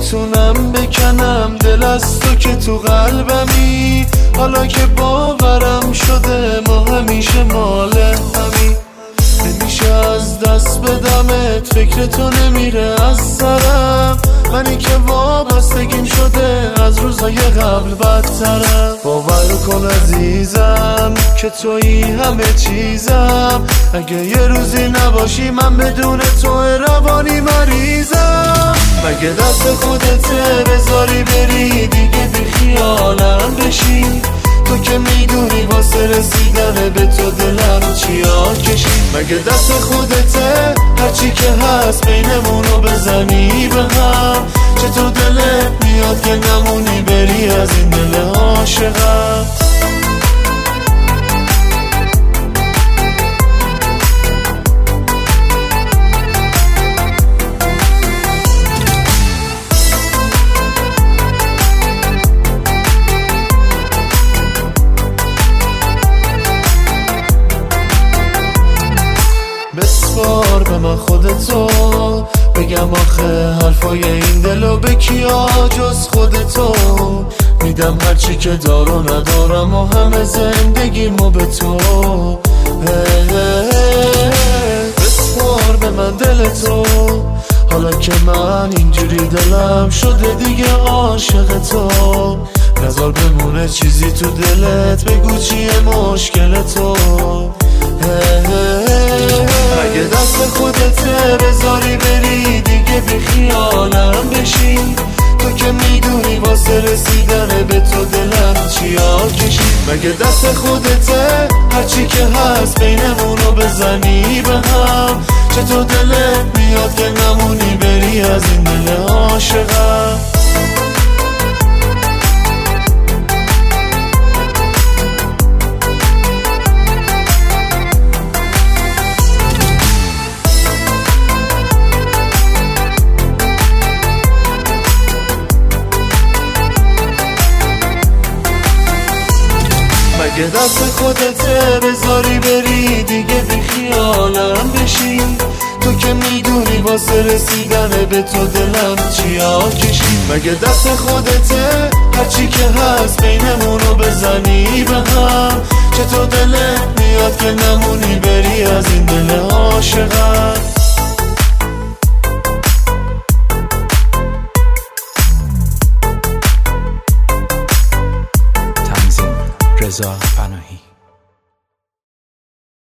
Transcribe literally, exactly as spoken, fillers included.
نمیتونم بکنم دل از تو که تو قلبمی. حالا که باورم شده ما همیشه مال همی. نمیشه از دست بدمت، فکر تو نمیره از سرم. منی که وابستگیم شده از روزای قبل بدترم. باور کن عزیزم که تویی همه چیزم. اگه یه روزی نباشی من بدون تو روانی مریضم. مگه دست خودته بذاری بری دیگه بی خیالم بشی؟ تو که میدونی واسه رسیدن به تو دلم چیا کشید. مگه دست خودته هرچی که هست بینمونو بزنی به هم؟ چطور دلت میاد که نمونی بری از این دل عاشقم؟ بسپار به من خودتو، بگم آخه حرفای این دلو به کیا جز خودتو. میدم هرچی که دار و ندارم و همه زندگیمو به تو. بسپار به من دلتو، حالا که من اینجوری دلم شده دیگه عاشق تو. نذار بمونه چیزی تو دلت، بگو چیه مشکل تو. مگه دست خودته بذاری بری دیگه بی خیالم بشی؟ تو که میدونی واسه رسیدن به تو دلم چیا کشید. مگه دست خودته هرچی که هست بینمونو بزنی به هم؟ چطور دلت میاد که نمونی بری از این دل عاشقم؟ مگه دست خودته بذاری بری دیگه بی خیالم بشی؟ تو که میدونی واسه رسیدن به تو دلم چیا کشید. مگه دست خودته هرچی که هست بینمونو بزنی به هم؟ چطور دلت میاد که نمونی بری از این دل عاشقم؟ تنظیم رضا پناهی.